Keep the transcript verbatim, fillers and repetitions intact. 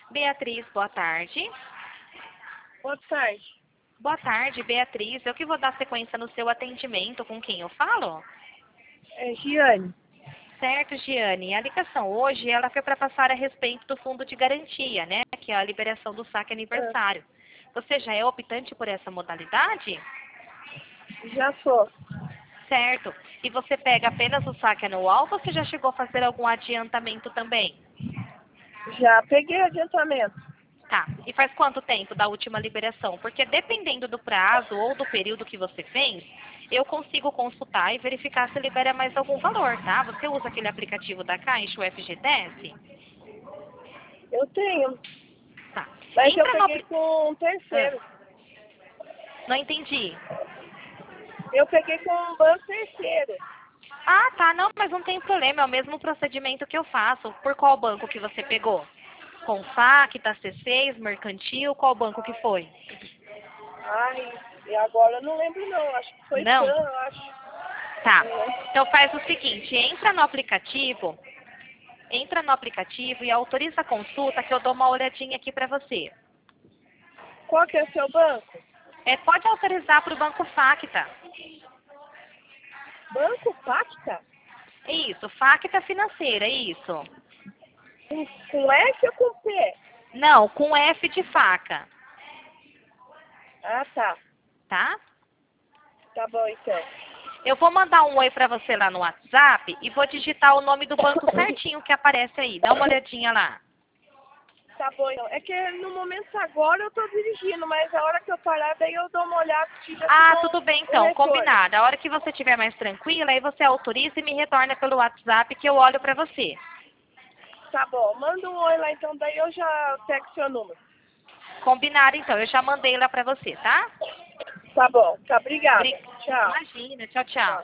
Beatriz, boa tarde. Boa tarde. Boa tarde, Beatriz. Eu que vou dar sequência no seu atendimento. Com quem eu falo? É Giane. Certo, Giane. A ligação hoje ela foi para passar a respeito do fundo de garantia, né? Que é a liberação do saque aniversário. Você já é optante por essa modalidade? Já sou. Certo. E você pega apenas o saque anual ou você já chegou a fazer algum adiantamento também? Já peguei adiantamento. Tá. E faz quanto tempo da última liberação? Porque dependendo do prazo ou do período que você fez, eu consigo consultar e verificar se libera mais algum valor, tá? Você usa aquele aplicativo da Caixa, o F G T S? Eu tenho. Tá. Mas eu Entra no peguei apli... com um Ah, terceiro. não entendi. Eu peguei com um banco terceiro. Ah, tá. Não, mas não tem problema. É o mesmo procedimento que eu faço. Por qual banco que você pegou? Com Facta, C seis, Mercantil? Qual banco que foi? Ai, e agora eu não lembro não. Acho que foi TAM, Não? eu acho. Tá. É. Então faz o seguinte, entra no aplicativo, entra no aplicativo e autoriza a consulta que eu dou uma olhadinha aqui para você. Qual que é o seu banco? É, pode autorizar para o Banco Facta. Banco Pacta? Isso, Facta Financeira, isso. Com, com F ou com P? Não, com F de faca, Ah, tá. tá? Tá bom, então. Eu vou mandar um oi para você lá no WhatsApp e vou digitar o nome do banco certinho que aparece aí. Dá uma olhadinha lá. Tá bom, então. É que no momento agora eu tô dirigindo, mas a hora que eu parar, daí eu dou uma olhada e já te Ah, dou tudo bem o então, retorno. combinado. A hora que você estiver mais tranquila, aí você autoriza e me retorna pelo WhatsApp que eu olho para você. Tá bom, manda um oi lá então, daí eu já pego seu número. Combinado então, eu já mandei lá para você, tá? Tá bom, tá, obrigada. Bri- Tchau. Imagina, tchau, tchau. Tchau.